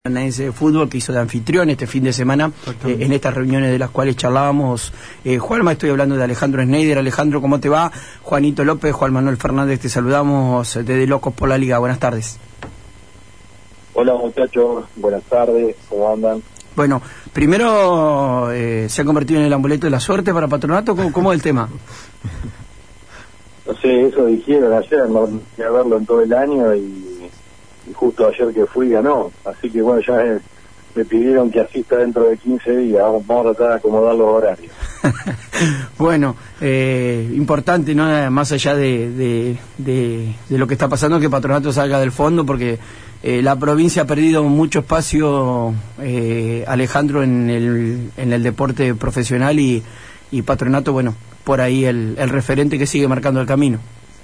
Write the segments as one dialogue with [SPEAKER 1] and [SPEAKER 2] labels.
[SPEAKER 1] De fútbol que hizo de anfitrión este fin de semana en estas reuniones de las cuales charlábamos. Juanma, estoy hablando de Alejandro Schneider. Alejandro, ¿cómo te va? Juanito López, Juan Manuel Fernández, te saludamos desde Locos por la Liga. Buenas tardes.
[SPEAKER 2] Hola muchachos, buenas tardes, ¿cómo andan?
[SPEAKER 1] Bueno, primero, ¿se ha convertido en el amuleto de la suerte para Patronato? ¿Cómo es el tema?
[SPEAKER 2] No sé, eso dijeron ayer, no fui a verlo en todo el año y justo ayer que fui ganó, así que bueno, ya me pidieron que asista dentro de 15 días, vamos a tratar de acomodar los horarios.
[SPEAKER 1] Bueno, importante, ¿no? Más allá de lo que está pasando, que Patronato salga del fondo, porque la provincia ha perdido mucho espacio, Alejandro, en el deporte profesional y Patronato, bueno, por ahí el referente que sigue marcando el camino.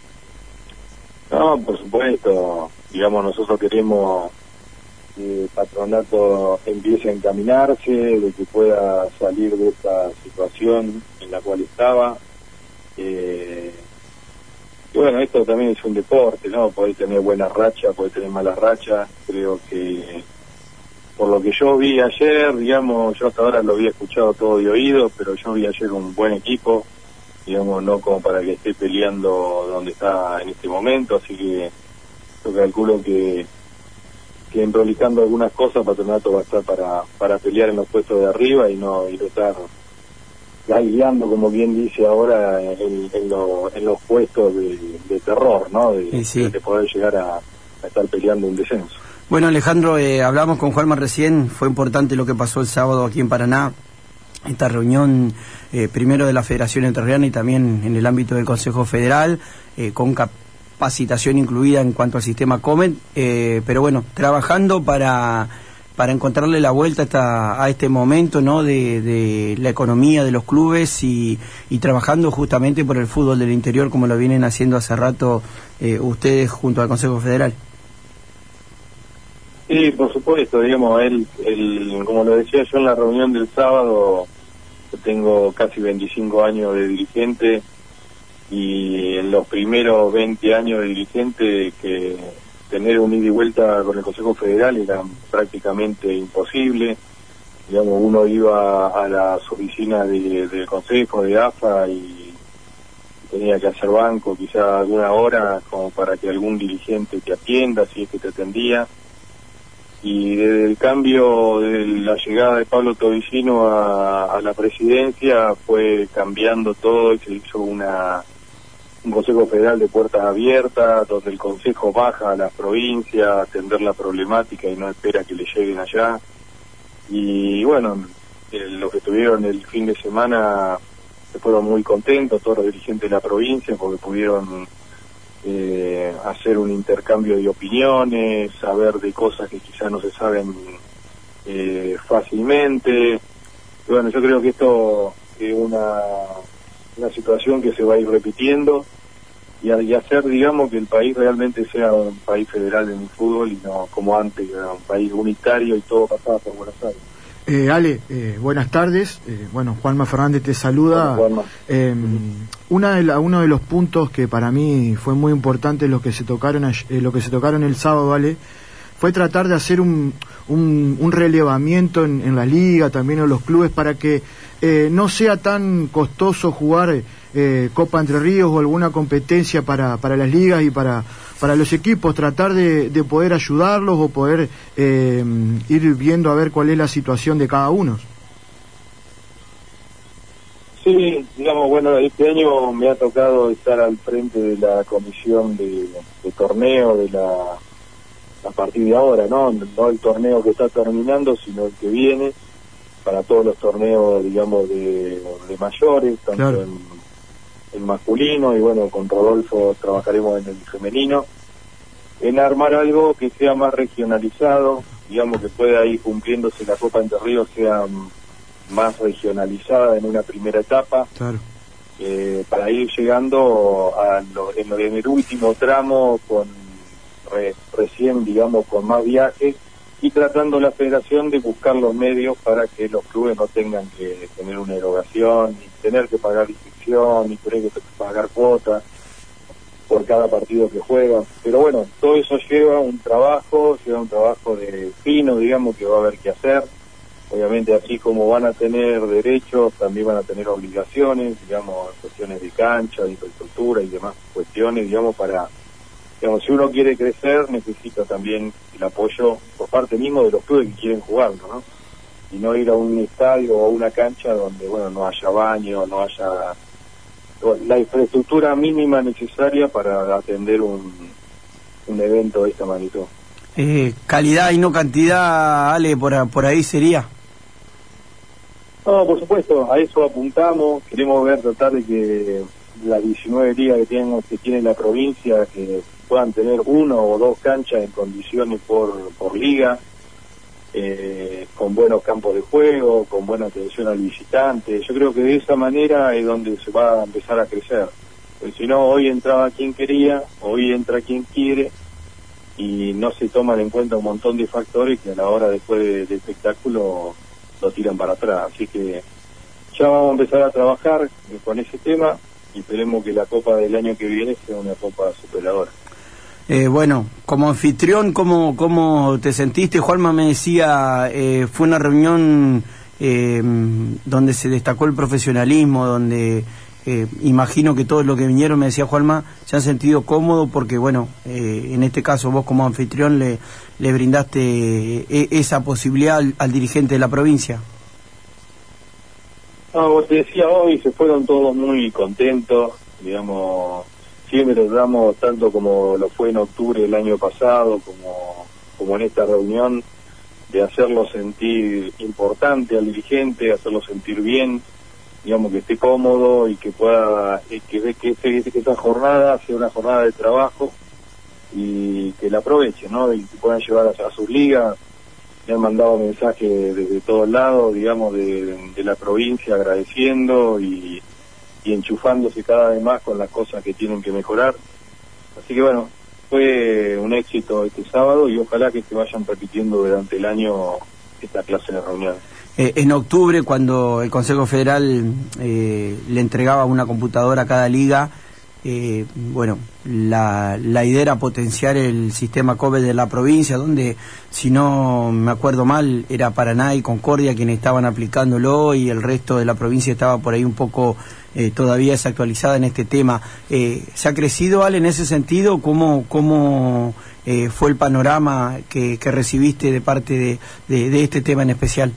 [SPEAKER 2] No, por supuesto, digamos, nosotros queremos que Patronato empiece a encaminarse, de que pueda salir de esta situación en la cual estaba. Y bueno, esto también es un deporte, ¿no? Podés tener buenas rachas, podés tener malas rachas. Creo que por lo que yo vi ayer, digamos, yo hasta ahora lo había escuchado todo de oído, pero yo vi ayer un buen equipo, digamos, no como para que esté peleando donde está en este momento, así que yo calculo que emprolijando algunas cosas Patronato va a estar para pelear en los puestos de arriba y no estar guiando, como bien dice ahora, en los puestos de terror, ¿no? De poder llegar a estar peleando un descenso.
[SPEAKER 1] Bueno, Alejandro, hablamos con Juanma recién, fue importante lo que pasó el sábado aquí en Paraná, esta reunión primero de la Federación Entrerriana y también en el ámbito del Consejo Federal, con capacitación incluida en cuanto al sistema Comet, pero bueno, trabajando para encontrarle la vuelta a este momento, ¿no? de la economía de los clubes y trabajando justamente por el fútbol del interior, como lo vienen haciendo hace rato ustedes junto al Consejo Federal.
[SPEAKER 2] Sí, por supuesto, digamos, como lo decía yo en la reunión del sábado, yo tengo casi 25 años de dirigente y en los primeros 20 años de dirigente que tener un ida y vuelta con el Consejo Federal era prácticamente imposible. Digamos, uno iba a las oficinas del Consejo, de AFA y tenía que hacer banco quizá alguna hora como para que algún dirigente te atienda, si es que te atendía. Y desde el cambio de la llegada de Pablo Tobillino a la presidencia fue cambiando todo y se hizo un Consejo Federal de puertas abiertas, donde el Consejo baja a las provincias a atender la problemática y no espera que le lleguen allá. Y bueno, los que estuvieron el fin de semana se fueron muy contentos, todos los dirigentes de la provincia, porque pudieron hacer un intercambio de opiniones, saber de cosas que quizás no se saben fácilmente. Y bueno, yo creo que esto es una situación que se va a ir repitiendo y hacer, digamos, que el país realmente sea un país federal en el fútbol y no como antes, era un país unitario y todo pasaba por Buenos Aires.
[SPEAKER 3] Ale, buenas tardes. Bueno, Juanma Fernández te saluda.
[SPEAKER 2] Bueno,
[SPEAKER 3] uno de los puntos que para mí fue muy importante, lo que se tocaron el sábado, Ale, fue tratar de hacer un relevamiento en la liga, también en los clubes, para que no sea tan costoso jugar Copa Entre Ríos o alguna competencia para las ligas y para los equipos, tratar de poder ayudarlos o poder ir viendo a ver cuál es la situación de cada uno.
[SPEAKER 2] Sí, digamos, bueno, este año me ha tocado estar al frente de la comisión de torneo a partir de ahora, ¿no? No el torneo que está terminando, sino el que viene, para todos los torneos, digamos, de mayores, tanto claro, en masculino, y bueno, con Rodolfo trabajaremos en el femenino, en armar algo que sea más regionalizado, digamos, que pueda ir cumpliéndose la Copa Entre Ríos, sea más regionalizada en una primera etapa,
[SPEAKER 3] claro,
[SPEAKER 2] para ir llegando en el último tramo con recién, digamos, con más viajes, y tratando la federación de buscar los medios para que los clubes no tengan que tener una erogación, ni tener que pagar inscripción, ni tener que pagar cuotas. por cada partido que juega. Pero bueno, todo eso lleva un trabajo de fino, digamos, que va a haber que hacer. Obviamente, así como van a tener derechos, también van a tener obligaciones, digamos, cuestiones de cancha, de infraestructura y demás cuestiones, digamos, para, digamos, si uno quiere crecer, necesita también el apoyo por parte mismo de los clubes que quieren jugarlo, ¿no? Y no ir a un estadio o a una cancha donde, bueno, no haya baño, no haya la infraestructura mínima necesaria para atender un evento de esta magnitud.
[SPEAKER 1] Calidad y no cantidad, Ale, por ahí sería.
[SPEAKER 2] No, por supuesto, a eso apuntamos. Queremos tratar de que las 19 ligas que tiene la provincia, que puedan tener 1 o 2 canchas en condiciones por liga, con buenos campos de juego, con buena atención al visitante. Yo creo que de esa manera es donde se va a empezar a crecer. Porque si no, hoy entraba quien quería, hoy entra quien quiere, y no se toman en cuenta un montón de factores que a la hora después del espectáculo lo tiran para atrás. Así que ya vamos a empezar a trabajar con ese tema y esperemos que la Copa del año que viene sea una Copa superadora.
[SPEAKER 1] Bueno, como anfitrión, ¿cómo te sentiste? Juanma me decía, fue una reunión donde se destacó el profesionalismo, donde imagino que todos los que vinieron, me decía Juanma, se han sentido cómodos porque, bueno, en este caso vos como anfitrión le brindaste esa posibilidad al dirigente de la provincia.
[SPEAKER 2] No, como te decía hoy, se fueron todos muy contentos, digamos. Siempre tratamos, tanto como lo fue en octubre del año pasado, como en esta reunión, de hacerlo sentir importante al dirigente, hacerlo sentir bien, digamos, que esté cómodo y que pueda, que esa jornada sea una jornada de trabajo y que la aproveche, ¿no? Y que puedan llevar a sus ligas. Me han mandado mensajes desde todos lados, digamos, de la provincia, agradeciendo y enchufándose cada vez más con las cosas que tienen que mejorar. Así que bueno, fue un éxito este sábado y ojalá que se vayan repitiendo durante el año esta clase de reuniones.
[SPEAKER 1] En octubre, cuando el Consejo Federal le entregaba una computadora a cada liga, bueno, la idea era potenciar el sistema COBE de la provincia, donde, si no me acuerdo mal, era Paraná y Concordia quienes estaban aplicándolo y el resto de la provincia estaba por ahí un poco todavía desactualizada en este tema. ¿Se ha crecido, Ale, en ese sentido? ¿Cómo fue el panorama que recibiste de parte de este tema en especial?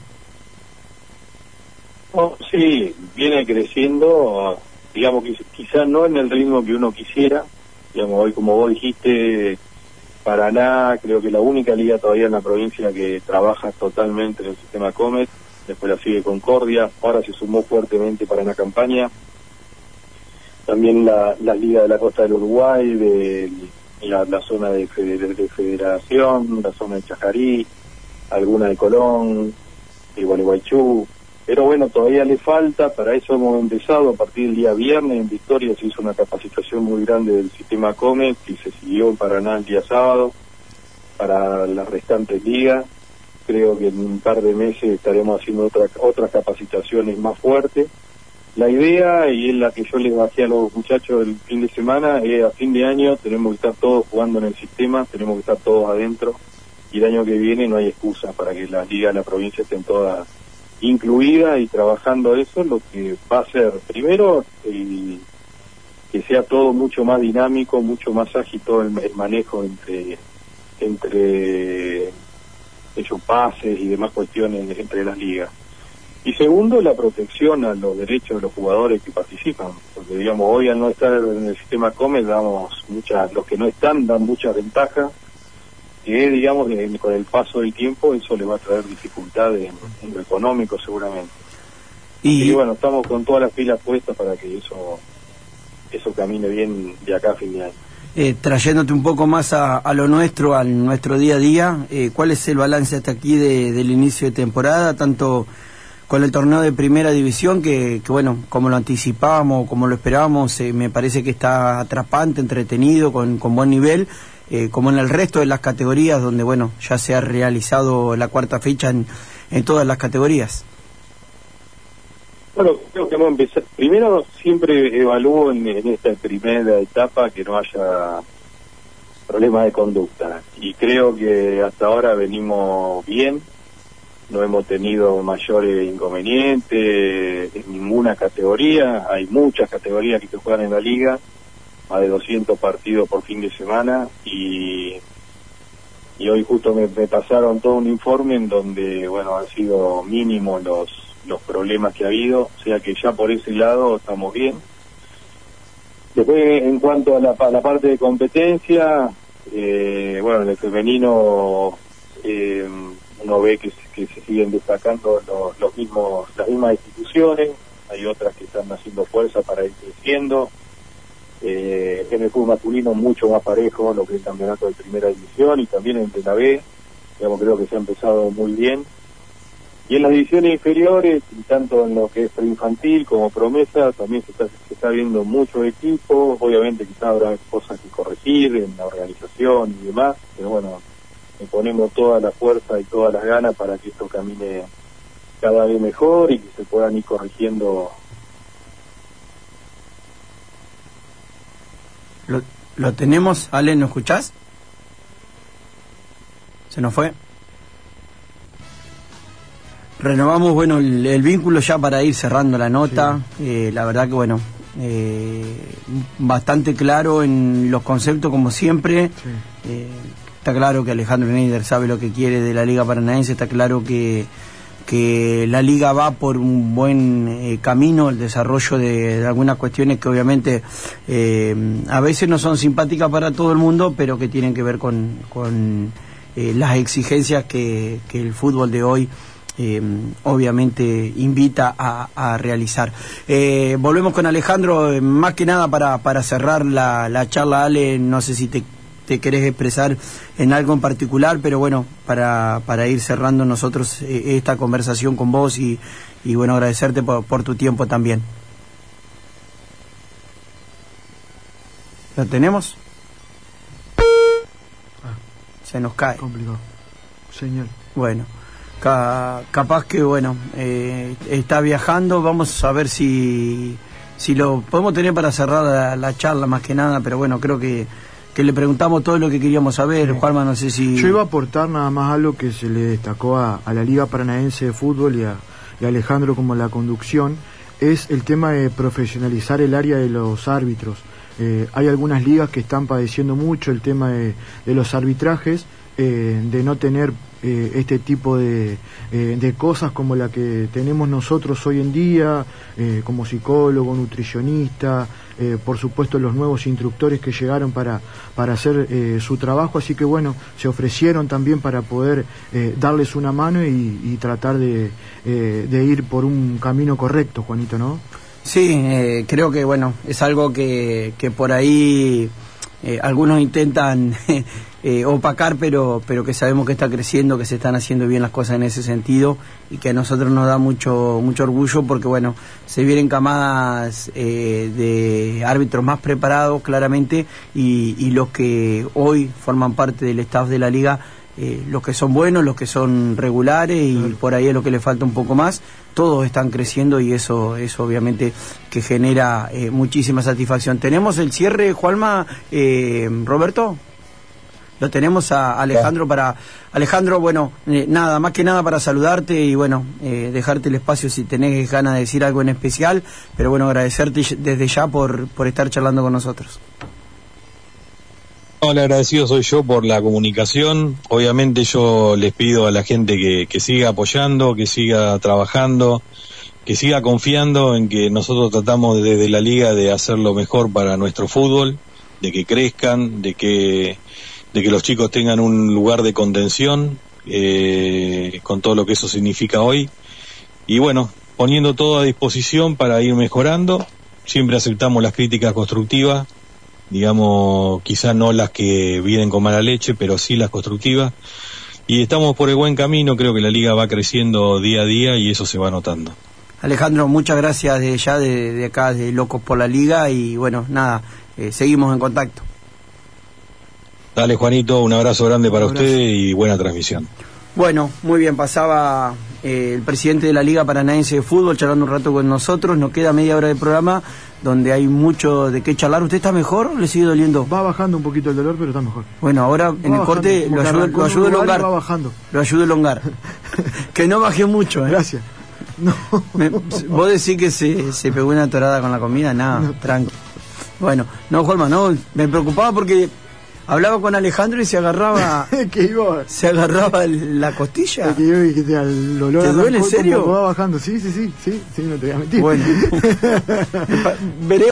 [SPEAKER 2] Oh, sí, viene creciendo, digamos que quizás no en el ritmo que uno quisiera. Digamos, hoy, como vos dijiste, Paraná creo que la única liga todavía en la provincia que trabaja totalmente en el sistema Comet. Después la sigue Concordia, ahora se sumó fuertemente Paraná Campaña, también la liga de la costa del Uruguay, de la zona de Federación, la zona de Chajarí, alguna de Colón, de Gualeguaychú. Pero bueno, todavía le falta. Para eso hemos empezado a partir del día viernes. En Victoria se hizo una capacitación muy grande del sistema Comet y se siguió en Paraná el día sábado para las restantes ligas. Creo que en un par de meses estaremos haciendo otras capacitaciones más fuertes. La idea, y es la que yo les bajé a los muchachos el fin de semana, es a fin de año tenemos que estar todos jugando en el sistema, tenemos que estar todos adentro, y el año que viene no hay excusa para que las ligas de la provincia estén todas incluida y trabajando eso, lo que va a ser primero que sea todo mucho más dinámico, mucho más ágil todo el manejo entre esos pases y demás cuestiones entre las ligas. Y segundo, la protección a los derechos de los jugadores que participan, porque digamos hoy al no estar en el sistema COMET los que no están dan mucha ventaja, que digamos con el paso del tiempo eso le va a traer dificultades en lo económico seguramente. Y bueno, estamos con todas las pilas puestas para que eso camine bien de acá a fin de año.
[SPEAKER 1] Trayéndote un poco más a lo nuestro, a nuestro día a día, ¿cuál es el balance hasta aquí del inicio de temporada, tanto con el torneo de primera división, que bueno, como lo anticipábamos, como lo esperábamos, me parece que está atrapante, entretenido, con buen nivel, como en el resto de las categorías, donde bueno, ya se ha realizado la cuarta fecha en todas las categorías?
[SPEAKER 2] Bueno, creo que vamos a empezar. Primero, siempre evalúo en esta primera etapa que no haya problemas de conducta. Y creo que hasta ahora venimos bien, no hemos tenido mayores inconvenientes en ninguna categoría. Hay muchas categorías que se juegan en la liga, más de 200 partidos por fin de semana, y hoy justo me pasaron todo un informe en donde, bueno, han sido mínimos los problemas que ha habido, o sea que ya por ese lado estamos bien. Después, en cuanto a la parte de competencia, bueno, en el femenino uno ve que se siguen destacando las mismas instituciones, hay otras que están haciendo fuerza para ir creciendo. En el fútbol masculino mucho más parejo, lo que es el campeonato de primera división y también entre la B, digamos, creo que se ha empezado muy bien. Y en las divisiones inferiores, tanto en lo que es preinfantil como promesa, también se está viendo muchos equipos. Obviamente quizás habrá cosas que corregir en la organización y demás, pero bueno, le ponemos toda la fuerza y todas las ganas para que esto camine cada vez mejor y que se puedan ir corrigiendo.
[SPEAKER 1] Lo tenemos, Ale, ¿no escuchás? ¿Se nos fue? Renovamos, bueno, el vínculo ya para ir cerrando la nota. Sí. La verdad que, bueno, bastante claro en los conceptos, como siempre. Sí. Está claro que Alejandro Schneider sabe lo que quiere de la Liga Paranaense, está claro que la Liga va por un buen camino, el desarrollo de algunas cuestiones que obviamente a veces no son simpáticas para todo el mundo, pero que tienen que ver con las exigencias que el fútbol de hoy obviamente invita a realizar. Volvemos con Alejandro, más que nada para cerrar la charla. Ale, no sé si te querés expresar en algo en particular, pero bueno, para ir cerrando nosotros esta conversación con vos y bueno, agradecerte por tu tiempo también. ¿Lo tenemos? Se nos cae.
[SPEAKER 3] Complicado. Señor.
[SPEAKER 1] Bueno. Capaz que, bueno, está viajando, vamos a ver si lo podemos tener para cerrar la charla más que nada, pero bueno, creo que le preguntamos todo lo que queríamos saber. Sí. Juanma, no sé si...
[SPEAKER 3] Yo iba a aportar nada más algo que se le destacó a la Liga Paranaense de Fútbol y a Alejandro como la conducción, es el tema de profesionalizar el área de los árbitros. Hay algunas ligas que están padeciendo mucho el tema de los arbitrajes, de no tener este tipo de cosas como la que tenemos nosotros hoy en día, como psicólogo, nutricionista, por supuesto los nuevos instructores que llegaron para hacer su trabajo, así que bueno, se ofrecieron también para poder darles una mano y tratar de ir por un camino correcto, Juanito, ¿no?
[SPEAKER 1] Sí, creo que bueno, es algo que por ahí algunos intentan opacar, pero que sabemos que está creciendo, que se están haciendo bien las cosas en ese sentido y que a nosotros nos da mucho orgullo porque bueno, se vienen camadas de árbitros más preparados claramente y los que hoy forman parte del staff de la liga, los que son buenos, los que son regulares y por ahí es lo que le falta un poco más, todos están creciendo y eso obviamente que genera muchísima satisfacción. ¿Tenemos el cierre, Juanma, Roberto? Lo tenemos a Alejandro para... Alejandro, bueno, nada, más que nada para saludarte y bueno, dejarte el espacio si tenés ganas de decir algo en especial, pero bueno, agradecerte desde ya por estar charlando con nosotros.
[SPEAKER 4] No, el agradecido soy yo por la comunicación. Obviamente yo les pido a la gente que siga apoyando, que siga trabajando, que siga confiando en que nosotros tratamos desde la liga de hacer lo mejor para nuestro fútbol, de que crezcan, de que los chicos tengan un lugar de contención, con todo lo que eso significa hoy. Y bueno, poniendo todo a disposición para ir mejorando. Siempre aceptamos las críticas constructivas, digamos, quizás no las que vienen con mala leche, pero sí las constructivas. Y estamos por el buen camino, creo que la liga va creciendo día a día y eso se va notando.
[SPEAKER 1] Alejandro, muchas gracias de acá, de Locos por la Liga, y bueno, nada, seguimos en contacto.
[SPEAKER 4] Dale, Juanito, un abrazo grande para usted y buena transmisión.
[SPEAKER 1] Bueno, muy bien, pasaba el presidente de la Liga Paranaense de Fútbol, charlando un rato con nosotros. Nos queda media hora de programa donde hay mucho de qué charlar. ¿Usted está mejor o le sigue doliendo?
[SPEAKER 3] Va bajando un poquito el dolor, pero está mejor.
[SPEAKER 1] Bueno, ahora en el corte lo ayudo a elongar.
[SPEAKER 3] Va bajando.
[SPEAKER 1] Lo ayudo a elongar. Que no bajé mucho, ¿eh?
[SPEAKER 3] Gracias. No.
[SPEAKER 1] ¿Vos decís que se pegó una torada con la comida? No, tranqui. Bueno, no, Juanma, no, me preocupaba porque hablaba con Alejandro y se agarraba la costilla.
[SPEAKER 3] Que yo dije, el olor
[SPEAKER 1] ¿te duele en serio?
[SPEAKER 3] Va bajando, sí, no te voy a mentir.
[SPEAKER 1] Bueno, veré